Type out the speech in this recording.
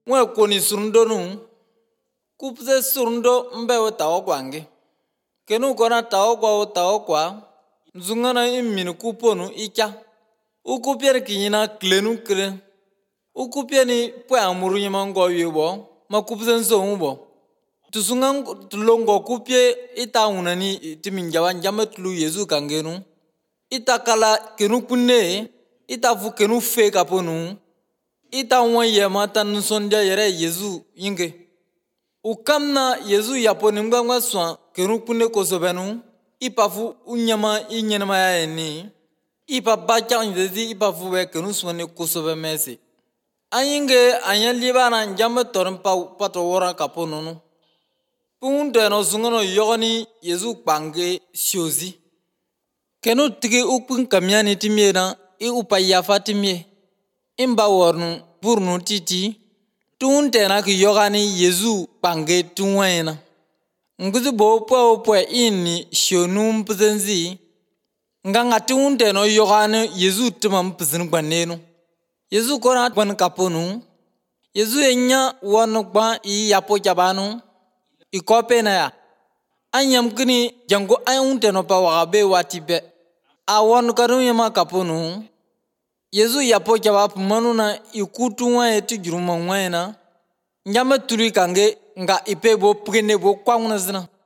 Mwe koni surundo nu kupse surundo mbe tawo kwange kenu kona tawo kwa nzungana imini kuponu icha ukupier kinyina klenu kre ukupieni pwe amuru nyama ngo yubo makupse nzongo tusunga tulongo kupie ita unani timinjawa njama tulu Yesu kangenu ita kala kenu kunne ita fu kenu fe kaponu ita wanye mata nsondia yere Yesu yinge ukamna Yesu yaponi ngwa swa kenu kunne kosobenu ipafu unyama inyenama ya eni ipa bacha ndezi ipafu we kenu swane kosobe mesi ayinge anyalibana njama tormpa pato wora kapononu punde no zungono yogoni Yesu kpange siozi kenu tigi ukpun kamyani timiena i upa yafa timie imba wornu burnu titi tunde na ki yogani Yesu kpange tunwena nguzi bo po ini shonum pzenzi nganga tunde no yogani Yesu tumam pzin gbanenu Yesu kona gban kaponu Yesu enya wonu gba i yapo jabanu ikopena ya anyam kini jango ayunte no pa wagabe watibe awon kanu yama kaponu Yesu yapo jaba manuna ikutunwa eti juruma ngwena nyama turi kange nga ipebo prene bo kwangna zina